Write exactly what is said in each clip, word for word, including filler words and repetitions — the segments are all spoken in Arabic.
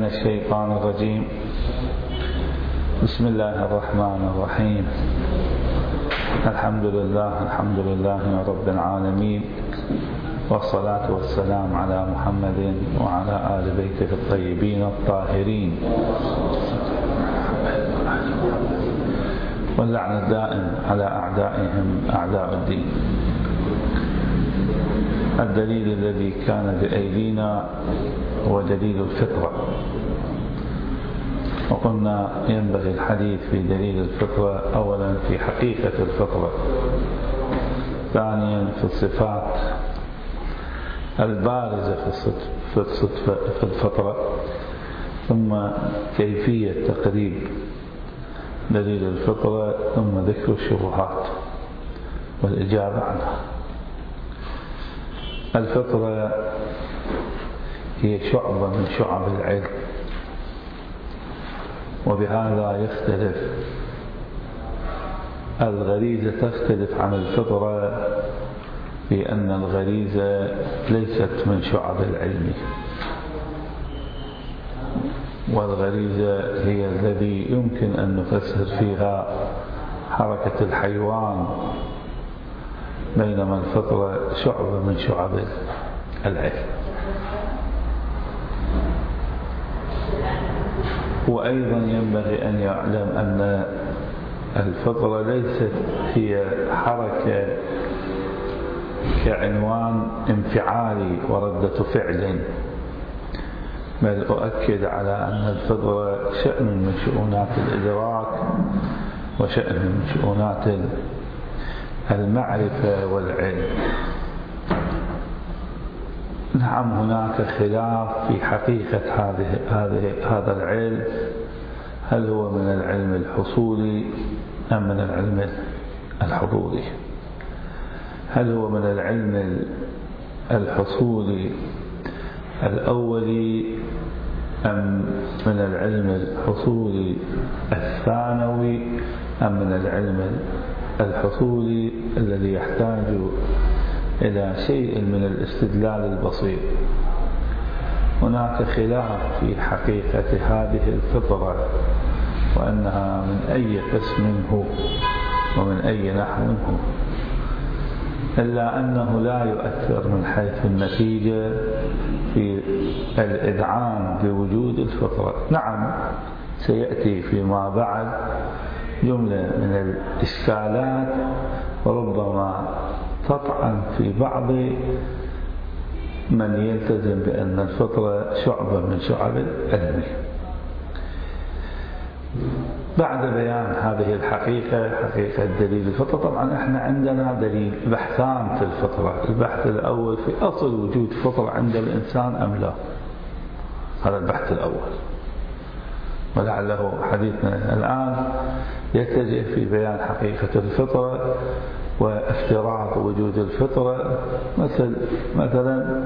الشيطان الرجيم. بسم الله الرحمن الرحيم. الحمد لله الحمد لله رب العالمين، والصلاة والسلام على محمد وعلى آل بيته الطيبين الطاهرين، واللعن الدائم على أعدائهم أعداء الدين. الدليل الذي كان بأيدينا هو دليل الفطرة، وقلنا ينبغي الحديث في دليل الفطرة أولا في حقيقة الفطرة، ثانيا في الصفات البارزة في الفطرة، ثم كيفية تقريب دليل الفطرة، ثم ذكر الشبهات والإجابة عنها. الفطرة هي شعبة من شعب العلم، وبهذا يختلف الغريزة، تختلف عن الفطرة في أن الغريزة ليست من شعب العلم، والغريزة هي الذي يمكن أن نفسر فيها حركة الحيوان، بينما الفطرة شعبة من شعب العلم. وأيضا ينبغي أن يعلم أن الفطرة ليست هي حركة كعنوان انفعالي وردة فعل، بل أؤكد على أن الفطرة شأن من شؤونات الإدراك، وشأن من شؤونات المعرفة والعلم. نعم، هناك خلاف في حقيقة هذه هذه هذا العلم، هل هو من العلم الحصولي أم من العلم الحضوري؟ هل هو من العلم الحصولي الأولي أم من العلم الحصولي الثانوي أم من العلم الحصولي الذي يحتاج إلى شيء من الاستدلال البسيط؟ هناك خلاف في حقيقة هذه الفطرة، وأنها من أي قسم هو ومن أي نحو هو، إلا أنه لا يؤثر من حيث النتيجة في الإذعان بوجود الفطرة. نعم، سيأتي فيما بعد جملة من الإشكالات وربما تطعن في بعض من يلتزم بأن الفطرة شعبة من شعب العلم. بعد بيان هذه الحقيقة، حقيقة دليل الفطرة، طبعا احنا عندنا دليل بحثان في الفطرة. البحث الأول في أصل وجود فطرة عند الإنسان أم لا، هذا البحث الأول، ولعله حديثنا الآن يتجه في بيان حقيقة الفطرة وافتراض وجود الفطرة. مثل مثلا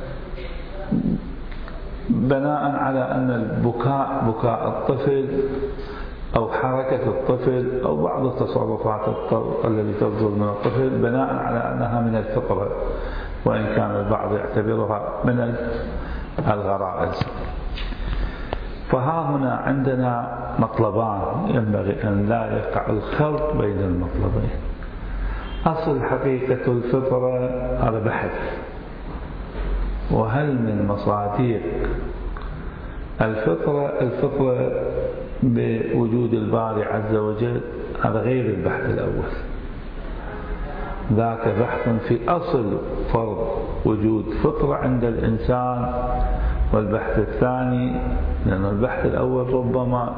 بناء على أن البكاء بكاء الطفل أو حركة الطفل أو بعض التصرفات التي تصدر من الطفل بناء على أنها من الفطرة، وإن كان البعض يعتبرها من الغرائز. فها هنا عندنا مطلبان، ينبغي أن لا يقع الخلط بين المطلبين. أصل حقيقة الفطرة هذا بحث، وهل من مصادر الفطرة الفطرة بوجود الباري عز وجل، هذا غير البحث الأول، ذاك بحث في أصل فرض وجود فطرة عند الإنسان. والبحث الثاني، لأن البحث الأول ربما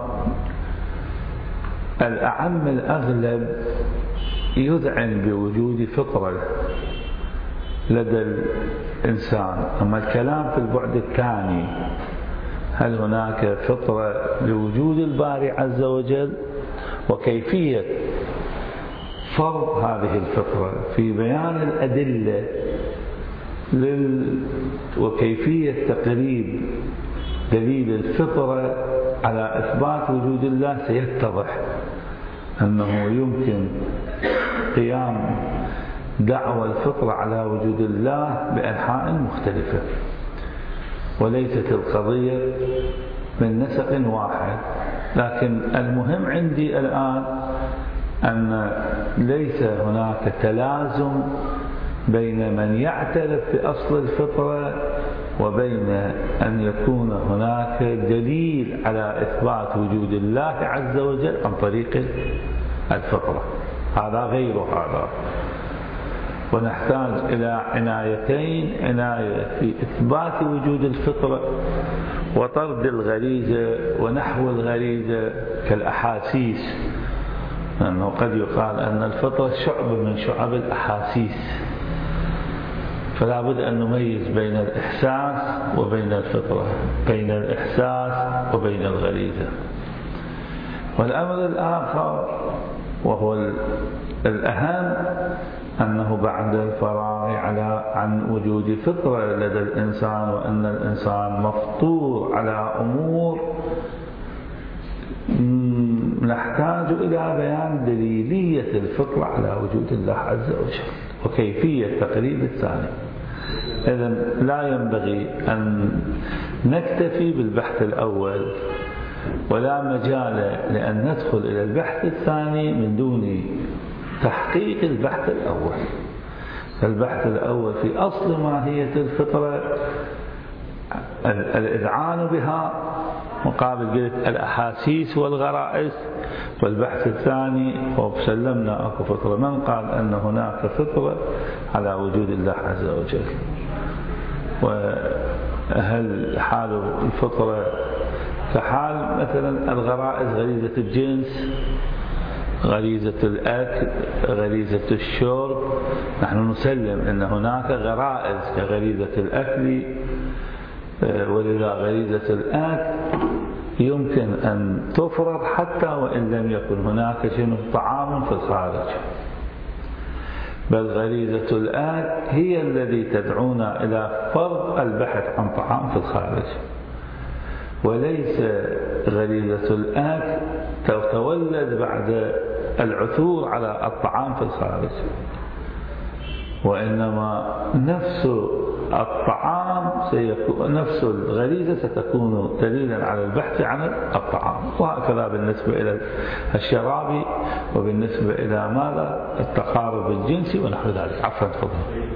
الأعم الأغلب يذعن بوجود فطرة لدى الإنسان، أما الكلام في البعد الثاني، هل هناك فطرة لوجود الباري عز وجل، وكيفية فرض هذه الفطرة في بيان الأدلة لل... وكيفية تقريب دليل الفطرة على إثبات وجود الله، سيتضح أنه يمكن قيام دعوى الفطرة على وجود الله بأنحاء مختلفة، وليست القضية من نسق واحد. لكن المهم عندي الآن أن ليس هناك تلازم بين من يعترف بأصل الفطرة وبين أن يكون هناك دليل على إثبات وجود الله عز وجل عن طريق الفطرة. هذا غير هذا، ونحتاج إلى عنايتين: عناية في إثبات وجود الفطرة وطرد الغريزة ونحو الغريزة كالأحاسيس، لأنه قد يقال أن الفطرة شعب من شعب الأحاسيس، فلا بد أن نميز بين الإحساس وبين الفطرة، بين الإحساس وبين الغريزة. والأمر الآخر وهو الأهم أنه بعد الفراغ على عن وجود فطرة لدى الإنسان وأن الإنسان مفطور على أمور، نحتاج إلى بيان دليلية الفطرة على وجود الله عز وجل وكيفية تقريب الثاني. إذن لا ينبغي أن نكتفي بالبحث الأول، ولا مجال لأن ندخل إلى البحث الثاني من دون تحقيق البحث الأول. البحث الأول في أصل ماهية الفطرة، الإذعان بها مقابل قلت الأحاسيس والغرائز، والبحث الثاني هو سلمنا أكو فطرة. من قال أن هناك فطرة على وجود الله عز وجل؟ وهل حال الفطرة كحال مثلا الغرائز، غريزة الجنس، غريزة الأكل، غريزة الشرب؟ نحن نسلم أن هناك غرائز كغريزة الأكل، ولذا غريزة الأكل يمكن أن تفرض حتى وإن لم يكن هناك شنو طعام في الخارج، بل غريزة الأكل هي الذي تدعونا إلى فرض البحث عن طعام في الخارج، وليس غريزة الأكل تتولد بعد العثور على الطعام في الخارج، وإنما نفس الطعام سيكون، نفس الغريزة ستكون دليلا على البحث عن الطعام. وهكذا بالنسبة إلى الشراب، وبالنسبة إلى ماذا؟ التقارب الجنسي ونحو ذلك. عفوا تفضل.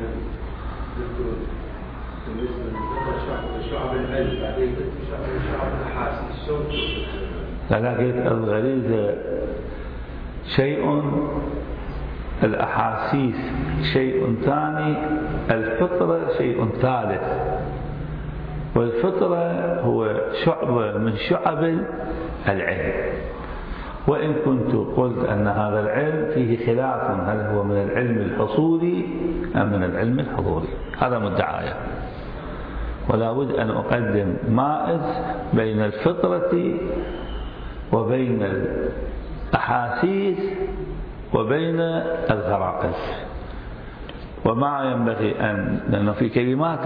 لا لا قلت الغريزة شيء، الأحاسيس شيء ثاني، الفطرة شيء ثالث. والفطرة هو شعبة من شعب العلم، وإن كنت قلت أن هذا العلم فيه خلاف، هل هو من العلم الحصولي أم من العلم الحضوري؟ هذا مدعايا، ولا بد أن أقدم مائز بين الفطرة وبين الأحاسيس وبين الغرائز. وما ينبغي أن، لأنه في كلمات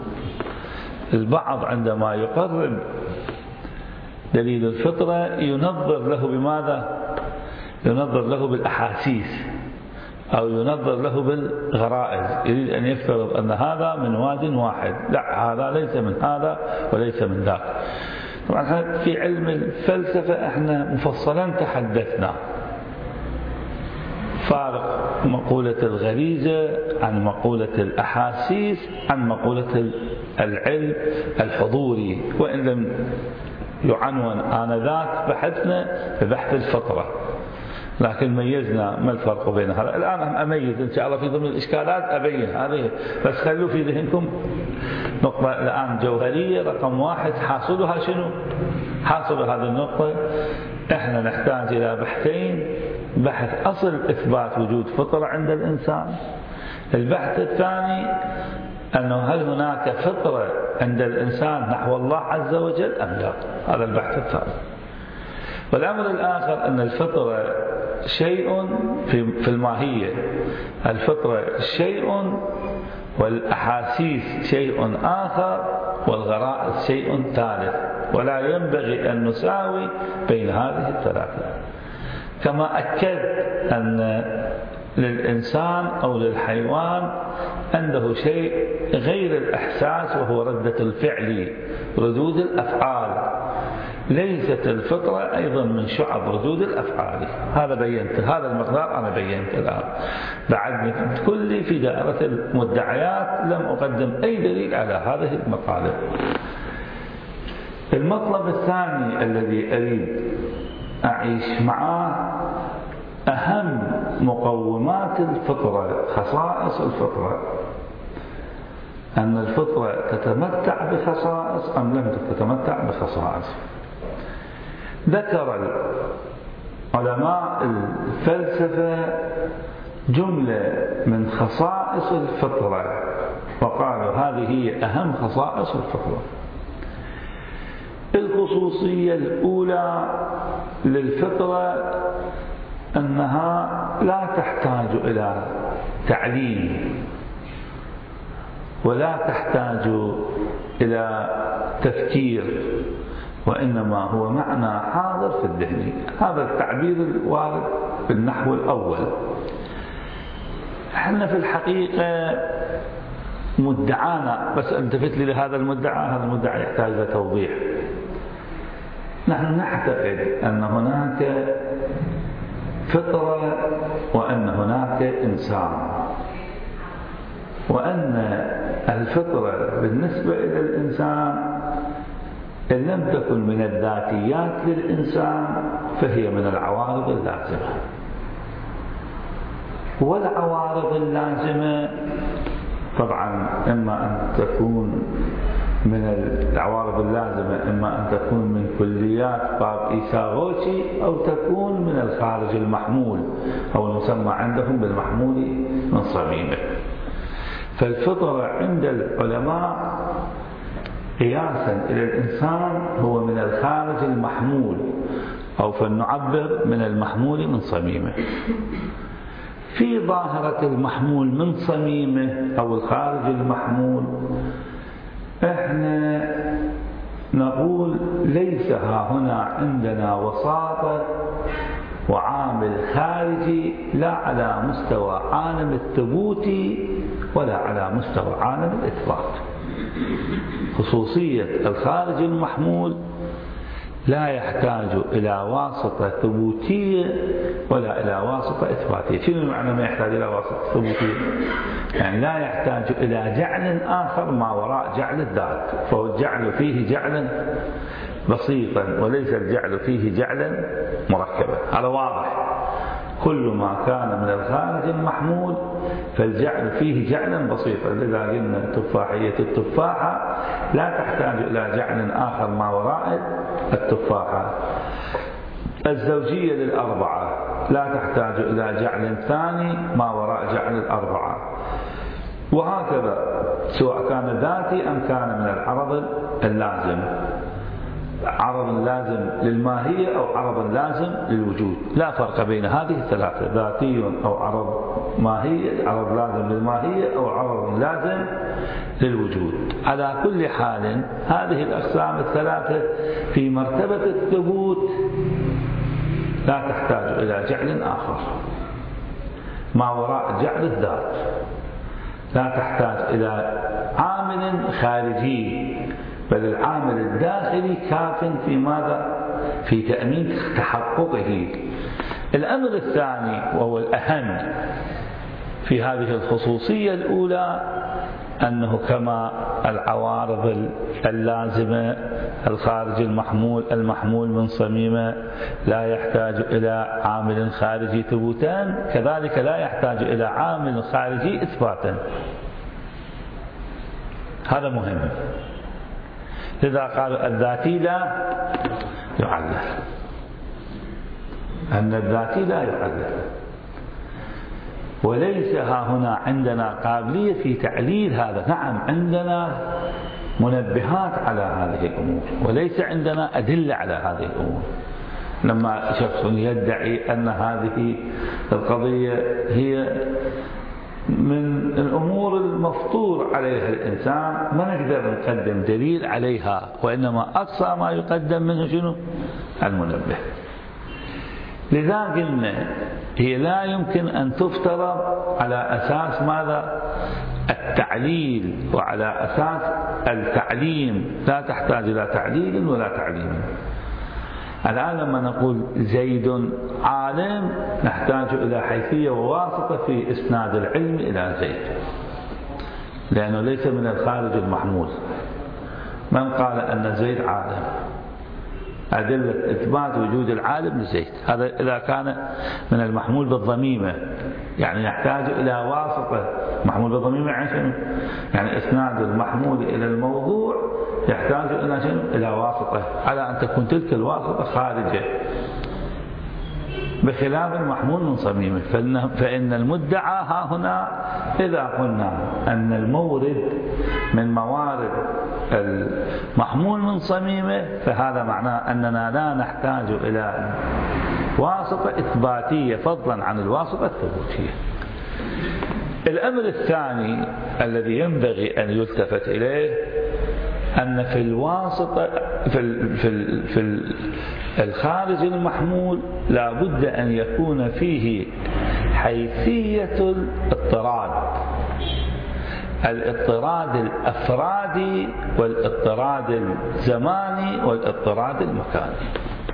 البعض عندما يقرب دليل الفطرة ينظر له بماذا؟ ينظر له بالأحاسيس أو ينظر له بالغرائز، يريد أن يفترض أن هذا من واد واحد. لا، هذا ليس من هذا وليس من ذاك. طبعا في علم الفلسفة احنا مفصلا تحدثنا فارق مقولة الغريزة عن مقولة الأحاسيس عن مقولة العلم الحضوري، وإن لم يعنون آنذاك بحثنا ببحث الفطرة، لكن ميزنا ما الفرق بين هذا. الآن أميز إن شاء الله في ضمن الإشكالات أبين هذه، بس خلوا في ذهنكم نقطة الآن جوهرية رقم واحد. حاصلها شنو؟ حاصل هذه النقطة احنا نحتاج إلى بحثين: بحث أصل إثبات وجود فطرة عند الإنسان، البحث الثاني أنه هل هناك فطرة عند الإنسان نحو الله عز وجل أم لا؟ هذا البحث الثاني. والأمر الآخر أن الفطرة شيء في الماهية، الفطرة شيء والأحاسيس شيء آخر والغرائز شيء ثالث، ولا ينبغي أن نساوي بين هذه الثلاثة. كما أكد أن للإنسان أو للحيوان عنده شيء غير الإحساس وهو ردة الفعل، ردود الأفعال. ليست الفطرة أيضا من شعب ردود الأفعال. هذا بينت، هذا المقدار أنا بينت الآن. بعد كلي في دائرة المدعيات لم أقدم أي دليل على هذه المطالب. المطلب الثاني الذي أريد أعيش معه أهم مقومات الفطرة، خصائص الفطرة، أن الفطرة تتمتع بخصائص أم لم تتمتع بخصائص. ذكر علماء الفلسفة جملة من خصائص الفطرة وقالوا هذه هي أهم خصائص الفطرة. الخصوصية الأولى للفطرة أنها لا تحتاج إلى تعليم ولا تحتاج إلى تفكير، وإنما هو معنى حاضر في الذهن. هذا التعبير الوارد في النحو الأول. احنا في الحقيقة مدعانا، بس التفت لي لهذا المدعى، هذا المدعى يحتاج إلى توضيح. نحن نعتقد أن هناك فطرة وأن هناك إنسان، وأن الفطرة بالنسبة إلى الإنسان إن لم تكن من الذاتيات للإنسان فهي من العوارض اللازمة. والعوارض اللازمة طبعا إما أن تكون من العوارض اللازمة إما أن تكون من كليات باب إيساغوتشي أو تكون من الخارج المحمول أو المسمى عندهم بالمحمول من صميمه. فالفطرة عند العلماء قياسا إلى الإنسان هو من الخارج المحمول، أو فلنعبر من المحمول من صميمه. في ظاهرة المحمول من صميمه أو الخارج المحمول احنا نقول ليس ها هنا عندنا وساطة وعامل خارجي لا على مستوى عالم الثبوت ولا على مستوى عالم الإثبات. خصوصية الخارج المحمول لا يحتاج إلى واسطة ثبوتية ولا إلى واسطة إثباتية. شنو معنى ما يحتاج إلى واسطة ثبوتية؟ يعني لا يحتاج إلى جعل آخر ما وراء جعل الذات، فهو الجعل فيه جعلا بسيطا وليس الجعل فيه جعلا مركبا. هذا واضح. كل ما كان من الخارج المحمول فالجعل فيه جعلا بسيطا. لذا قلنا تفاحية التفاحة لا تحتاج إلى جعل آخر ما وراء التفاحة. الزوجية للأربعة لا تحتاج إلى جعل ثاني ما وراء جعل الأربعة، وهكذا سواء كان ذاتي أم كان من العرض اللازم. عرض لازم للماهية أو عرض لازم للوجود، لا فرق بين هذه الثلاثة، ذاتي أو عرض ماهية، عرض لازم للماهية أو عرض لازم للوجود. على كل حال هذه الأقسام الثلاثة في مرتبة الثبوت لا تحتاج إلى جعل آخر ما وراء جعل الذات، لا تحتاج إلى عامل خارجي، بل العامل الداخلي كاف في ماذا؟ في تأمين تحققه. الأمر الثاني وهو الأهم في هذه الخصوصية الأولى أنه كما العوارض اللازمة الخارج المحمول المحمول من صميمه لا يحتاج إلى عامل خارجي ثبوتا، كذلك لا يحتاج إلى عامل خارجي إثباتا. هذا مهم. لذا قالوا الذاتي لا يعلل، أن الذاتي لا يعلل. وليس ها هنا عندنا قابلية في تعليل هذا. نعم عندنا منبهات على هذه الأمور وليس عندنا أدلة على هذه الأمور. لما شخص يدعي أن هذه القضية هي من الأمور المفطور عليها الإنسان ما نقدر نقدم دليل عليها، وإنما أقصى ما يقدم منه شنو؟ المنبه. لذا قلنا هي لا يمكن أن تفترض على أساس ماذا؟ التعليل، وعلى أساس التعليم. لا تحتاج إلى تعليل ولا تعليم. الآن لما نقول زيد عالم نحتاج إلى حيثية وواسطة في إسناد العلم إلى زيد، لأنه ليس من الخارج المحمول. من قال أن زيد عالم؟ أدلة إثبات وجود العالم لزيد، هذا إذا كان من المحمول بالضميمة، يعني يحتاج إلى واسطة. محمول بالضميمة يعني شنو؟ يعني إسناد المحمول إلى الموضوع يحتاج إلى شنو؟ إلى واسطة، على أن تكون تلك الواسطة خارجة، بخلاف المحمول من صميمه. فإن المدعى ها هنا إذا قلنا أن المورد من موارد المحمول من صميمه، فهذا معناه أننا لا نحتاج إلى واسطة إثباتية فضلا عن الواسطة الثبوتية. الأمر الثاني الذي ينبغي أن يلتفت إليه أن في الواسطة في ال في ال في ال الخارج المحمول لا بد أن يكون فيه حيثية الاضطراد، الاضطراد الأفرادي والاضطراد الزماني والاضطراد المكاني.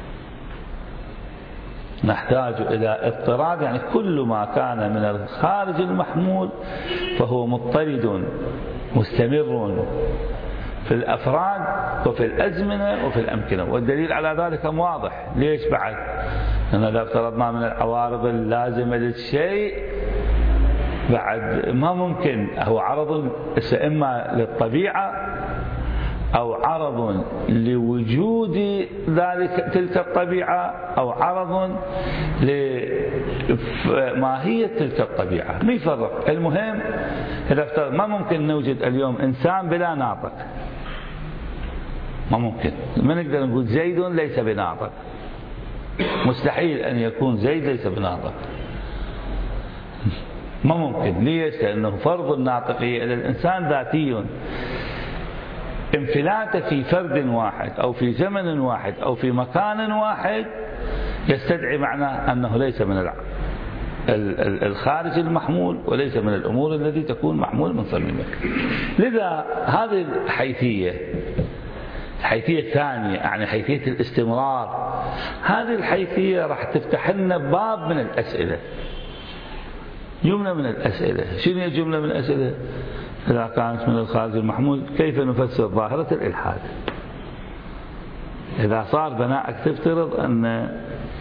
نحتاج إلى اضطراد، يعني كل ما كان من الخارج المحمول فهو مضطرد مستمر في الأفراد وفي الأزمنة وفي الأمكنة، والدليل على ذلك واضح. ليش بعد؟ لأن إذا افترضنا من العوارض اللازمة للشيء بعد ما ممكن، هو عرض إما للطبيعة أو عرض لوجود ذلك تلك الطبيعة أو عرض لماهية تلك الطبيعة، ما يفرق. المهم إذا افترض ما ممكن نوجد اليوم إنسان بلا ناطق، ما ممكن. ما نقدر نقول زيد ليس بناطق، مستحيل أن يكون زيد ليس بناطق، ما ممكن. ليش؟ لأنه فرض الناطقية إلى الإنسان ذاتي. انفلاته في فرد واحد أو في زمن واحد أو في مكان واحد يستدعي معناه أنه ليس من الخارج المحمول وليس من الأمور التي تكون محمول من صميمه. لذا هذه الحيثية الحيثية الثانية، يعني حيثية الاستمرار، هذه الحيثية راح تفتح لنا باب من الأسئلة، جملة من الأسئلة. شنو هي جملة من الأسئلة؟ إذا كانت من الخارج المحمول كيف نفسر ظاهرة الإلحاد؟ إذا صار بناءك تفترض أن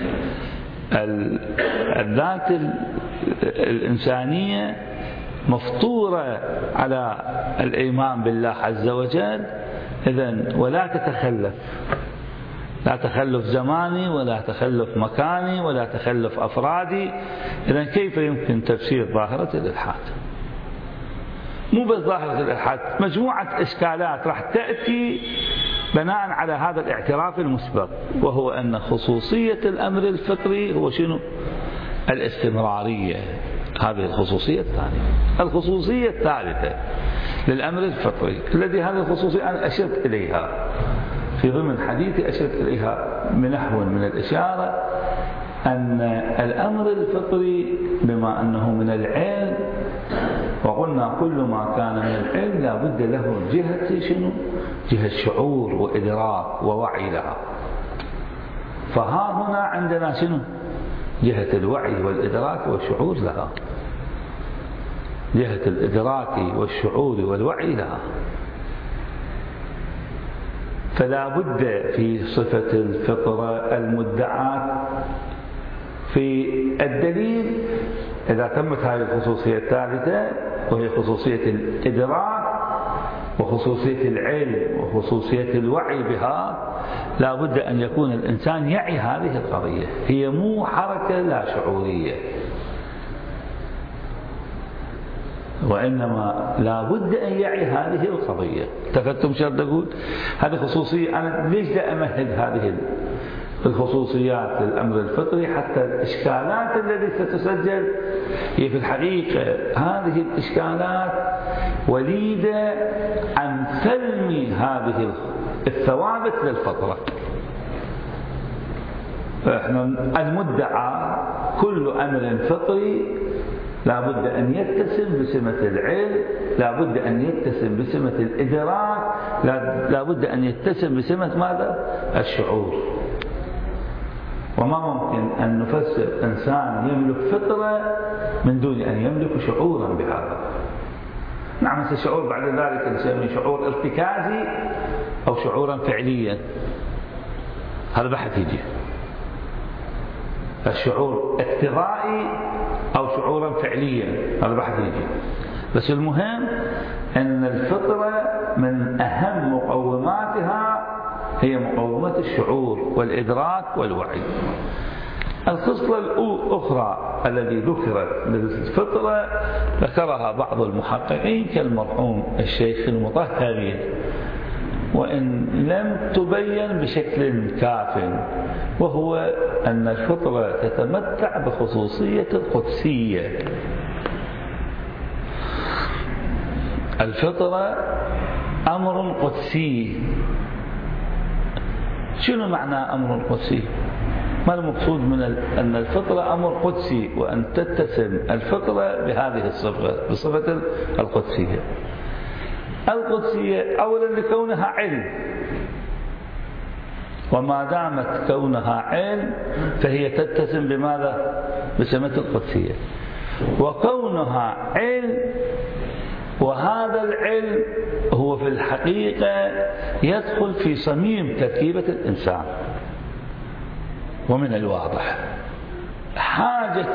الذات الإنسانية مفطورة على الإيمان بالله عز وجل، إذن ولا تتخلف، لا تخلف زماني ولا تخلف مكاني ولا تخلف أفرادي، إذن كيف يمكن تفسير ظاهرة الإلحاد؟ مو بس ظاهرة الإلحاد، مجموعة إشكالات راح تأتي بناء على هذا الاعتراف المسبق، وهو أن خصوصية الأمر الفطري هو شنو؟ الاستمرارية. هذه الخصوصية الثانية. الخصوصية الثالثة للأمر الفطري الذي هذه الخصوصية أنا أشرت إليها في ضمن حديثي، أشرت إليها بنحو من الإشارة، أن الأمر الفطري بما أنه من العلم، وقلنا كل ما كان من العلم لا بد له جهة شنو؟ جهة شعور وإدراك ووعي لها. فها هنا عندنا شنو؟ جهة الوعي والإدراك والشعور لها، جهة الإدراك والشعور والوعي لها. فلا بد في صفة الفطرة المدعاة في الدليل إذا تمت هذه الخصوصية الثالثة، وهي خصوصية الإدراك وخصوصية العلم وخصوصية الوعي بها، لا بد أن يكون الإنسان يعي هذه القضية. هي مو حركة لا شعورية، وإنما لا بد أن يعي هذه القضية. تفتم شرط أقول هذه خصوصية. أنا ليش لا أمهد هذه الخصوصيات للأمر الفطري؟ حتى الإشكالات التي ستسجل هي في الحقيقة هذه الإشكالات وليدة عن فهم هذه الثوابت للفطرة. فإحنا المدعى كل أمر فطري لا بد أن يتسم بسمة العلم، لا بد أن يتسم بسمة الإدراك، لا بد أن يتسم بسمة ماذا؟ الشعور. وما ممكن أن نفسر إنسان يملك فطرة من دون أن يملك شعورا بهذا. نعم، مثل شعور بعد ذلك نسميه شعور ارتكازي أو شعورا فعليا، هذا بحث يجي. الشعور اقتضائي أو شعورا فعليا، هذا بحث يجي. بس المهم أن الفطرة من أهم مقوماتها هي مقومات الشعور والإدراك والوعي. الخصلة الأخرى التي ذكرت للفطرة ذكرها بعض المحققين كالمرحوم الشيخ المطهري، وإن لم تبين بشكل كاف، وهو أن الفطرة تتمتع بخصوصية القدسية. الفطرة أمر قدسي. شنو معنى أمر قدسي؟ ما المقصود من أن الفطرة أمر قدسي وأن تتسم الفطرة بهذه الصفة، بصفة القدسية؟ القدسية أولا لكونها علم، وما دامت كونها علم فهي تتسم بماذا؟ بسمة القدسية. وكونها علم، وهذا العلم هو في الحقيقة يدخل في صميم تركيبة الإنسان. ومن الواضح حاجة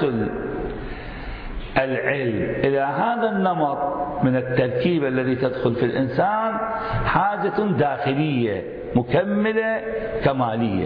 العلم إلى هذا النمط من التركيبة الذي تدخل في الإنسان حاجة داخلية مكملة كمالية،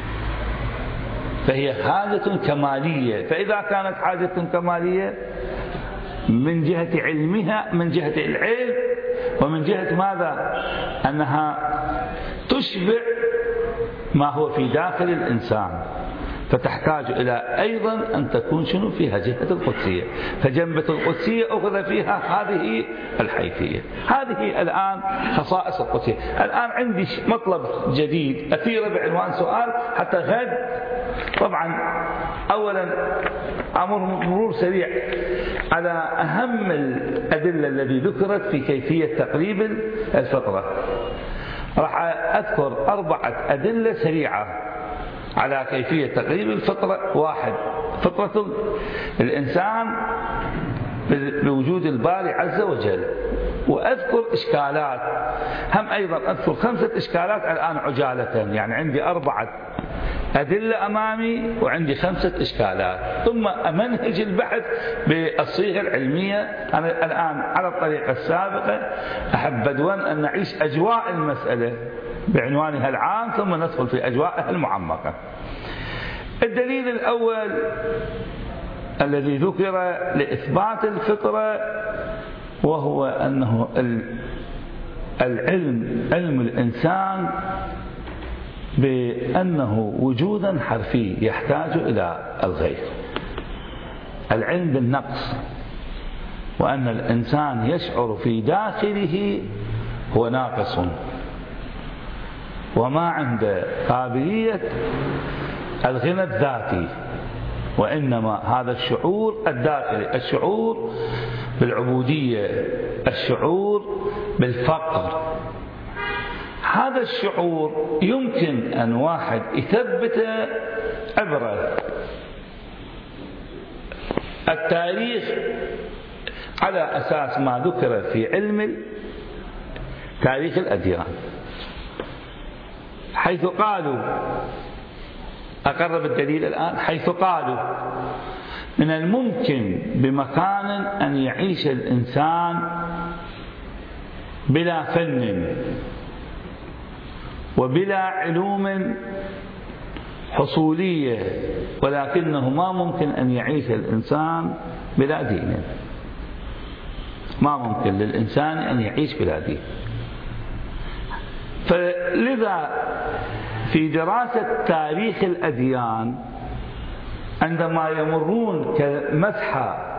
فهي حاجة كمالية. فإذا كانت حاجة كمالية من جهة علمها، من جهة العلم، ومن جهة ماذا؟ أنها تشبع ما هو في داخل الإنسان، فتحتاج إلى أيضا أن تكون شنو فيها جهة القدسية. فجنبة القدسية أخذ فيها هذه الحيثية. هذه الآن خصائص القدسية. الآن عندي مطلب جديد أثير بعنوان سؤال حتى غد. طبعا أولا أمر مرور سريع على أهم الأدلة التي ذكرت في كيفية تقريب الفطرة. راح أذكر أربعة أدلة سريعة على كيفية تقريب الفطرة. واحد، فطرة الإنسان بوجود الباري عز وجل. وأذكر إشكالات، هم أيضا أذكر خمسة إشكالات الآن عجالة، يعني عندي أربعة أدلة أمامي وعندي خمسة إشكالات، ثم أمنهج البحث بالصيغة العلمية. أنا الآن على الطريقة السابقة أحب بدوا أن نعيش أجواء المسألة بعنوانها العام ثم ندخل في أجواءها المعمقة. الدليل الأول الذي ذكر لإثبات الفطرة وهو أنه العلم، علم الإنسان بأنه وجودا حرفي يحتاج إلى الغير. العلم بالنقص، وأن الإنسان يشعر في داخله هو ناقص وما عنده قابلية الغنى الذاتي، وإنما هذا الشعور الداخلي، الشعور بالعبودية، الشعور بالفقر. هذا الشعور يمكن أن واحد يثبته عبر التاريخ على أساس ما ذكر في علم تاريخ الأديان، حيث قالوا، أقرب الدليل الآن، حيث قالوا من الممكن بمكان أن يعيش الإنسان بلا فن وبلا علوم حصولية، ولكنه ما ممكن أن يعيش الإنسان بلا دين. ما ممكن للإنسان أن يعيش بلا دين. فلذا في دراسة تاريخ الأديان عندما يمرون كمسحة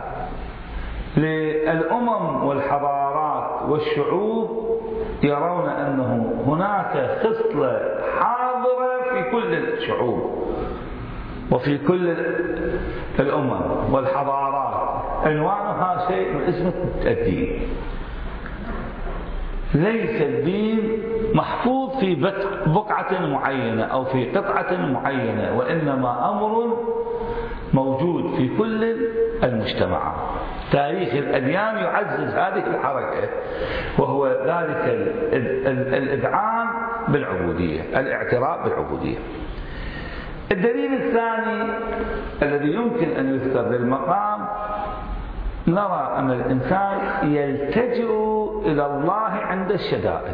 للأمم والحضارات والشعوب يرون أنه هناك خصلة حاضرة في كل الشعوب وفي كل الأمم والحضارات، عنوانها شيء اسمه الدين. ليس الدين محفوظ في بقعة معينة أو في قطعة معينة، وإنما أمر موجود في كل المجتمعات. تاريخ الأديان يعزز هذه الحركة، وهو ذلك الإذعان بالعبودية، الاعتراف بالعبودية. الدليل الثاني الذي يمكن أن يذكر للمقام، نرى أن الإنسان يلتجئ إلى الله عند الشدائد،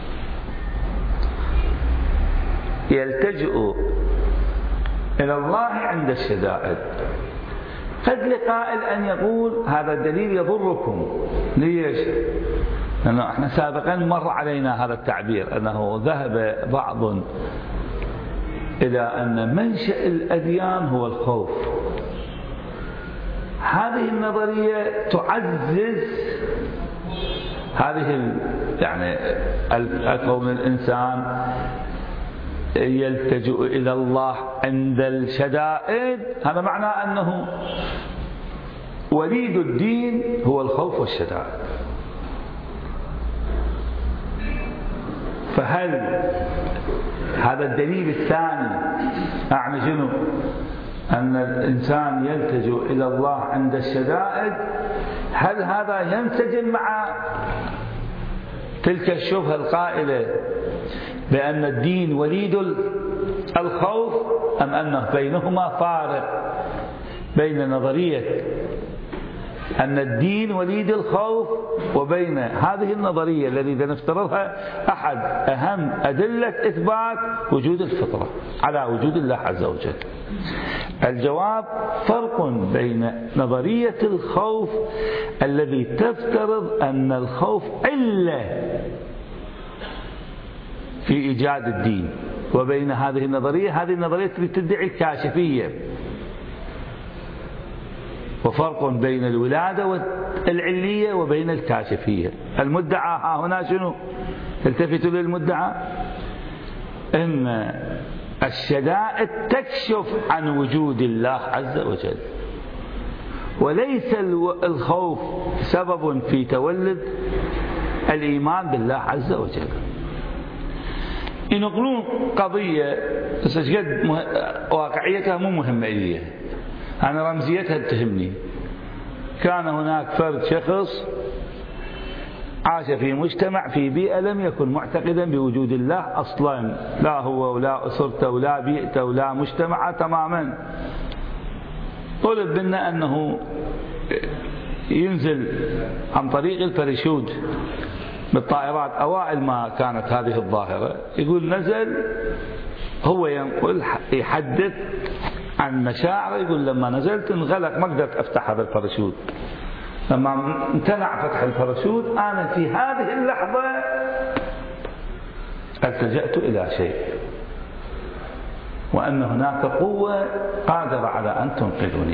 يلتجئ إلى الله عند الشدائد. قد لقائل أن يقول هذا الدليل يضركم، ليش؟ لأنه احنا سابقا مر علينا هذا التعبير، أنه ذهب بعض إلى أن منشأ الأديان هو الخوف. هذه النظرية تعزز هذه يعني كون الإنسان يلتجئ إلى الله عند الشدائد، هذا معناه أنه وليد الدين هو الخوف والشدائد. فهل هذا الدليل الثاني أعني شنو؟ أن الإنسان يلتجئ إلى الله عند الشدائد، هل هذا ينسجم مع تلك الشبهة القائلة بأن الدين وليد الخوف، أم أنه بينهما فارق بين نظرية أن الدين وليد الخوف وبين هذه النظرية التي نفترضها أحد أهم أدلة إثبات وجود الفطرة على وجود الله عز وجل؟ الجواب: فرق بين نظرية الخوف الذي تفترض أن الخوف علة في إيجاد الدين، وبين هذه النظرية هذه النظرية التي تدعي الكاشفية. وفرق بين الولادة والعلية وبين الكاشفية. المدعى هنا شنو؟ التفتوا للمدعى إن الشدائد تكشف عن وجود الله عز وجل، وليس الخوف سبب في تولد الإيمان بالله عز وجل. ينقلون قضية بس قد واقعيتها مو مهمة إلي، أنا رمزيتها تهمني. كان هناك فرد شخص عاش في مجتمع في بيئة لم يكن معتقدا بوجود الله أصلا، لا هو ولا أسرته ولا بيئته ولا مجتمعه تماما. طلب منا أنه ينزل عن طريق الباراشوت بالطائرات، أوائل ما كانت هذه الظاهرة. يقول نزل، هو ينقل يحدث عن مشاعره، يقول لما نزلت انغلق ما قدرت أفتح هذا الباراشوت، لما امتنع فتح الباراشوت أنا في هذه اللحظة التجأت إلى شيء، وأن هناك قوة قادرة على أن تنقذني.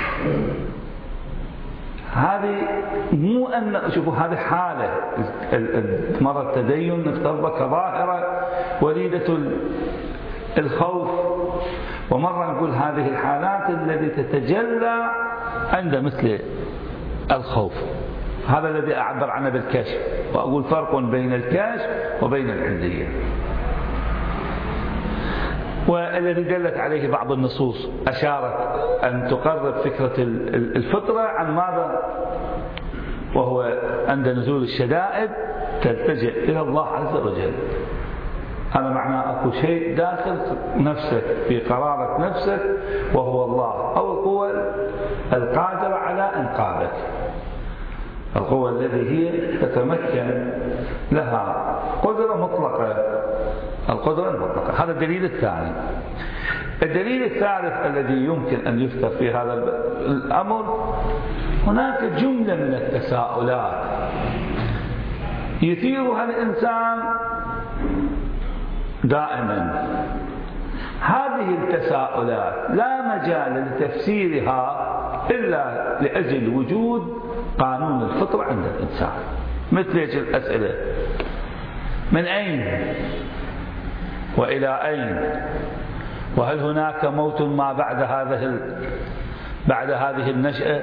هذه مو أن شوفوا هذه حالة مرة التدين نفترضها كظاهرة وليدة الخوف، ومرة نقول هذه الحالات التي تتجلى عند مثل الخوف. هذا الذي أعبر عنه بالكشف، وأقول فرق بين الكشف وبين العلية، والذي دلت عليه بعض النصوص أشارت أن تقرب فكرة الفطرة عن ماذا؟ وهو عند نزول الشدائد تلتجئ إلى الله عز وجل. هذا معناه أكو شيء داخل نفسك في قرارة نفسك وهو الله، أو القوة القادرة على إنقاذك، القوة التي هي تتمكن لها قدرة مطلقة، القدرة المطلقة. هذا الدليل الثاني. الدليل الثالث الذي يمكن أن يذكر في هذا الأمر، هناك جملة من التساؤلات يثيرها الإنسان دائما. هذه التساؤلات لا مجال لتفسيرها إلا لأجل وجود قانون الفطرة عند الإنسان. مثل هذه الأسئلة: من أين وإلى أين؟ وهل هناك موت ما بعد هذا بعد هذه النشأة؟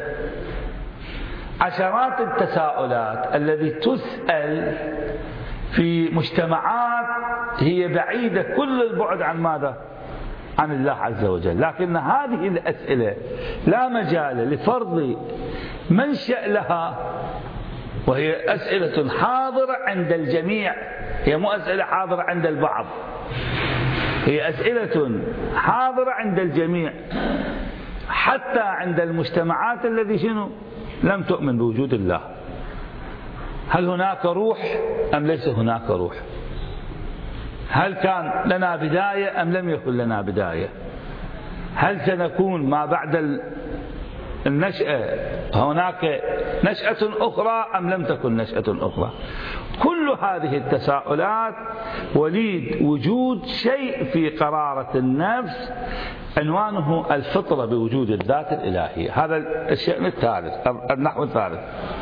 عشرات التساؤلات التي تسأل في مجتمعات هي بعيدة كل البعد عن ماذا؟ عن الله عز وجل. لكن هذه الأسئلة لا مجال لفرض منشأ لها، وهي أسئلة حاضرة عند الجميع، هي مو أسئلة حاضرة عند البعض، هي أسئلة حاضرة عند الجميع، حتى عند المجتمعات التي شنو لم تؤمن بوجود الله. هل هناك روح أم ليس هناك روح؟ هل كان لنا بداية أم لم يكن لنا بداية؟ هل سنكون ما بعد النشأة هناك نشأة أخرى أم لم تكن نشأة أخرى؟ كل هذه التساؤلات وليد وجود شيء في قرارة النفس عنوانه الفطرة بوجود الذات الإلهية. هذا الشأن الثالث، النحو الثالث.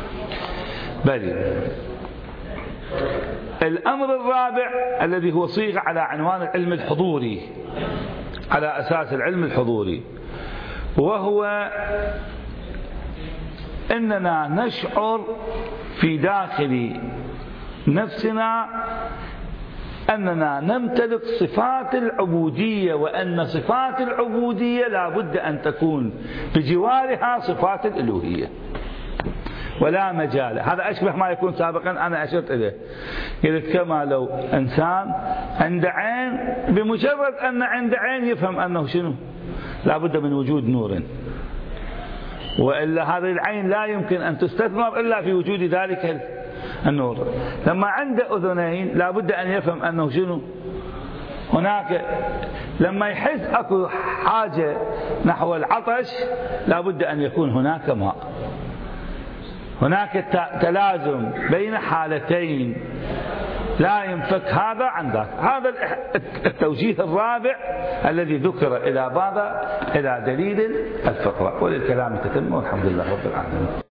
بل الأمر الرابع الذي هو صيغ على عنوان العلم الحضوري، على أساس العلم الحضوري، وهو أننا نشعر في داخل نفسنا أننا نمتلك صفات العبودية، وأن صفات العبودية لا بد أن تكون بجوارها صفات الألوهية، ولا مجال. هذا أشبه ما يكون سابقا أنا أشرت إليه، قلت كما لو إنسان عند عين، بمجرد أن عند عين يفهم أنه شنو لا بد من وجود نور، وإلا هذه العين لا يمكن أن تستثمر إلا في وجود ذلك النور. لما عنده أذنين لا بد أن يفهم أنه شنو هناك، لما يحس أكو حاجة نحو العطش لا بد أن يكون هناك ماء. هناك تلازم بين حالتين لا ينفك هذا عن ذاك. هذا التوجيه الرابع الذي ذكر إلى ماذا؟ إلى دليل الفطرة. وللكلام تتم، والحمد لله رب العالمين.